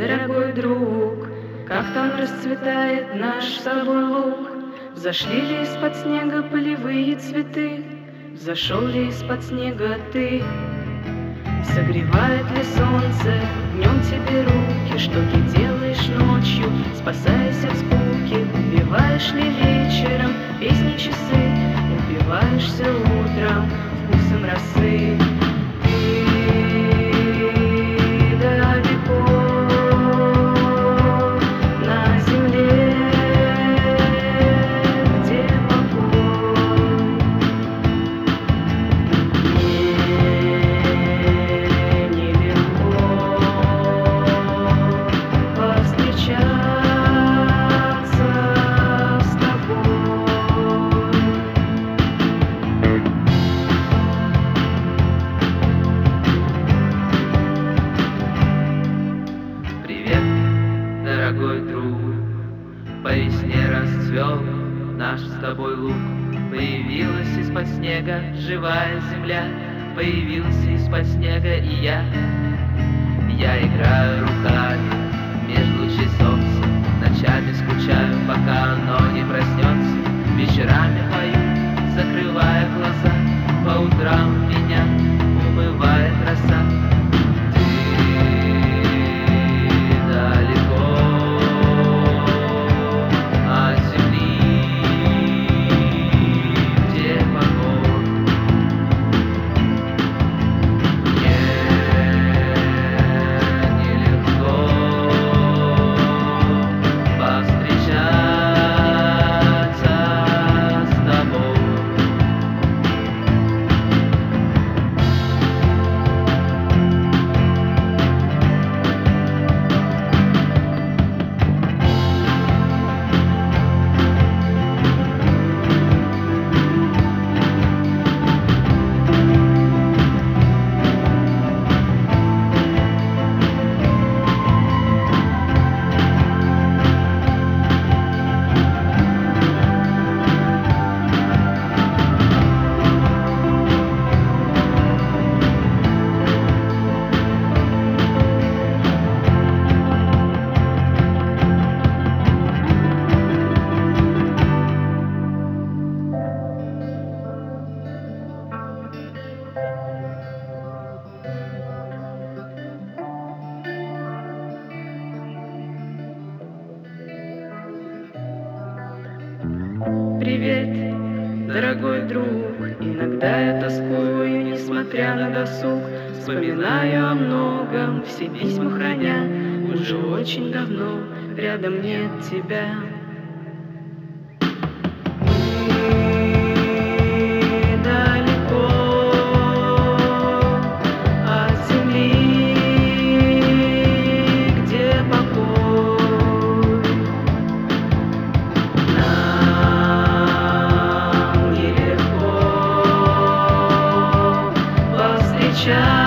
дорогой друг, как там расцветает наш с тобой луг. Взошли ли из-под снега полевые цветы, взошел ли из-под снега ты? Согревает ли солнце днем тебе руки, что ты делаешь ночью, спасаясь от скуки? Убиваешь ли вечером песни часы, упиваешься утром вкусом росы? Дорогой друг, по весне расцвел наш с тобой луг. Появилась из-под снега живая земля, появился из-под снега и я. Я играю руками между лучей солнца, ночами скучаю, пока оно не проснется. Вечерами пою, закрывая глаза, по утрам меня умывает роса. Привет, дорогой друг, иногда я тоскую, несмотря на досуг. Вспоминаю о многом, все письма храня, уже очень давно рядом нет тебя. Встречаться